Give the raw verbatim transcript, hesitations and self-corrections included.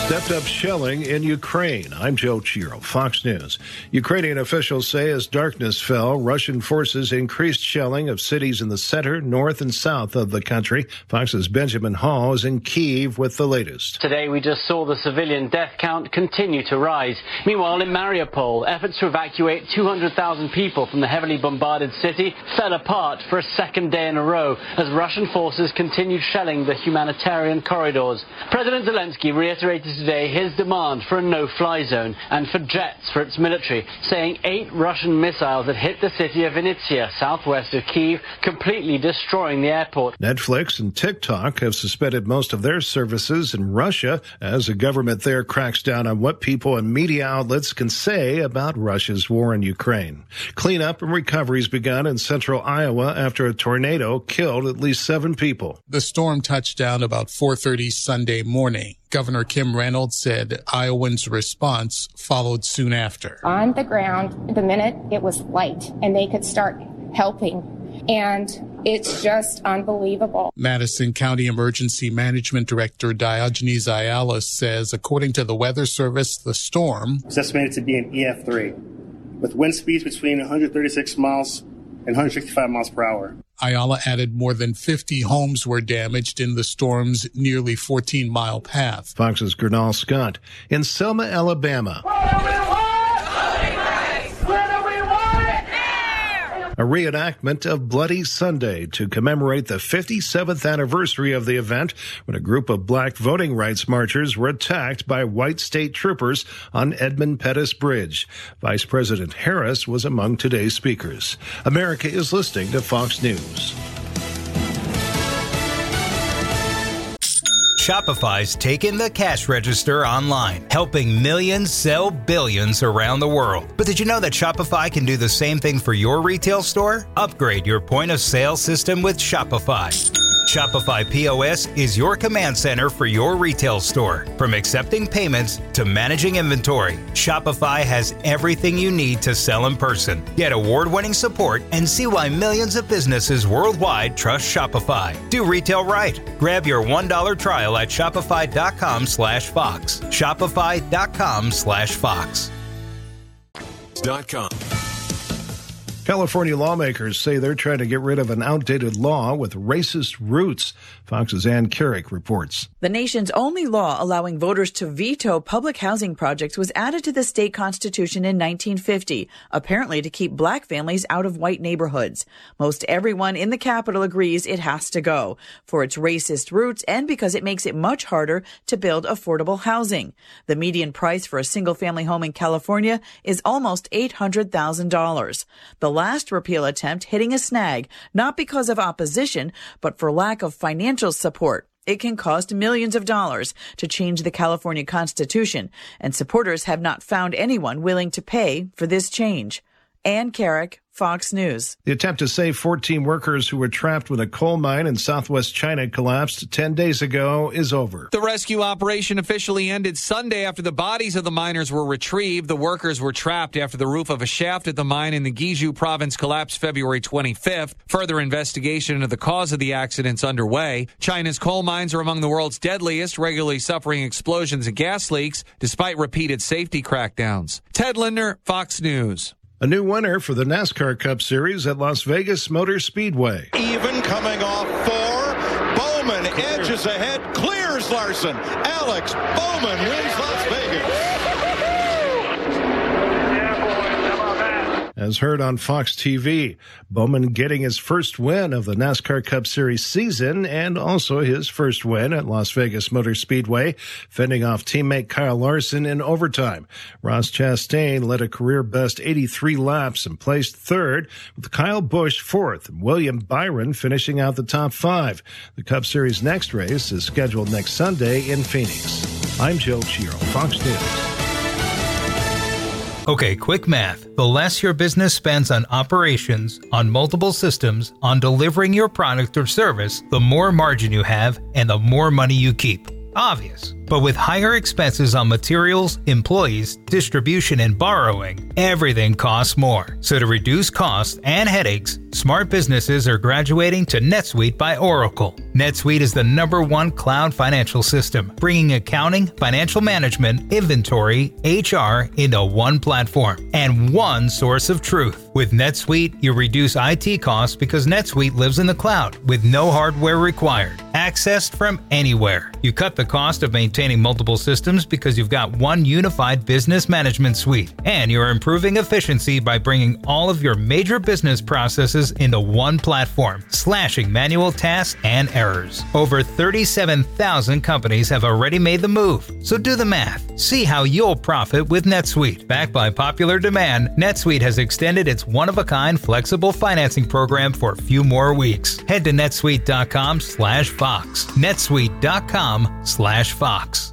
Stepped up shelling in Ukraine. I'm Joe Chiro, Fox News. Ukrainian officials say as darkness fell, Russian forces increased shelling of cities in the center, north, and south of the country. Fox's Benjamin Hall is in Kyiv with the latest. Today we just saw the civilian death count continue to rise. Meanwhile, in Mariupol, efforts to evacuate two hundred thousand people from the heavily bombarded city fell apart for a second day in a row as Russian forces continued shelling the humanitarian corridors. President Zelensky reiterated today his demand for a no-fly zone and for jets for its military, saying eight Russian missiles had hit the city of Vinnytsia, southwest of Kyiv, completely destroying the airport. Netflix and TikTok have suspended most of their services in Russia as the government there cracks down on what people and media outlets can say about Russia's war in Ukraine. Cleanup and recovery's begun in central Iowa after a tornado killed at least seven people. The storm touched down about four thirty Sunday morning. Governor Kim Reynolds said Iowans' response followed soon after. On the ground, the minute it was light and they could start helping, and it's just unbelievable. Madison County Emergency Management Director Diogenes Ayala says, according to the Weather Service, the storm is estimated to be an E F three with wind speeds between one hundred thirty-six miles and one hundred sixty-five miles per hour. Ayala added more than fifty homes were damaged in the storm's nearly fourteen-mile path. Fox's Gernal Scott in Selma, Alabama. A reenactment of Bloody Sunday to commemorate the fifty-seventh anniversary of the event when a group of black voting rights marchers were attacked by white state troopers on Edmund Pettus Bridge. Vice President Harris was among today's speakers. America is listening to Fox News. Shopify's taken the cash register online, helping millions sell billions around the world. But did you know that Shopify can do the same thing for your retail store? Upgrade your point of sale system with Shopify. Shopify P O S is your command center for your retail store. From accepting payments to managing inventory, Shopify has everything you need to sell in person. Get award-winning support and see why millions of businesses worldwide trust Shopify. Do retail right. Grab your one dollar trial at shopify.com slash Fox. Shopify.com slash Fox. Dot com. California lawmakers say they're trying to get rid of an outdated law with racist roots. Fox's Ann Carrick reports. The nation's only law allowing voters to veto public housing projects was added to the state constitution in nineteen fifty, apparently to keep black families out of white neighborhoods. Most everyone in the Capitol agrees it has to go for its racist roots and because it makes it much harder to build affordable housing. The median price for a single-family home in California is almost eight hundred thousand dollars. The last repeal attempt hitting a snag, not because of opposition, but for lack of financial support. It can cost millions of dollars to change the California Constitution, and supporters have not found anyone willing to pay for this change. Ann Carrick, Fox News. The attempt to save fourteen workers who were trapped when a coal mine in southwest China collapsed ten days ago is over. The rescue operation officially ended Sunday after the bodies of the miners were retrieved. The workers were trapped after the roof of a shaft at the mine in the Guizhou province collapsed February twenty-fifth. Further investigation into the cause of the accident's underway. China's coal mines are among the world's deadliest, regularly suffering explosions and gas leaks despite repeated safety crackdowns. Ted Linder, Fox News. A new winner for the NASCAR Cup Series at Las Vegas Motor Speedway. Even coming off four, Bowman edges ahead, clears Larson. Alex Bowman wins Las Vegas. As heard on Fox T V, Bowman getting his first win of the NASCAR Cup Series season and also his first win at Las Vegas Motor Speedway, fending off teammate Kyle Larson in overtime. Ross Chastain led a career-best eighty-three laps and placed third, with Kyle Busch fourth and William Byron finishing out the top five. The Cup Series' next race is scheduled next Sunday in Phoenix. I'm Joe Chiro, Fox News. Okay, quick math. The less your business spends on operations, on multiple systems, on delivering your product or service, the more margin you have and the more money you keep. Obvious. But with higher expenses on materials, employees, distribution, and borrowing, everything costs more. So to reduce costs and headaches, smart businesses are graduating to NetSuite by Oracle. NetSuite is the number one cloud financial system, bringing accounting, financial management, inventory, H R into one platform and one source of truth. With NetSuite, you reduce I T costs because NetSuite lives in the cloud with no hardware required, accessed from anywhere. You cut the cost of maintaining multiple systems because you've got one unified business management suite, and you're improving efficiency by bringing all of your major business processes into one platform, slashing manual tasks and errors. Over thirty-seven thousand companies have already made the move, so do the math. See how you'll profit with NetSuite. Backed by popular demand, NetSuite has extended its one-of-a-kind flexible financing program for a few more weeks. Head to netsuite dot com slash Fox. netsuite dot com slash Fox.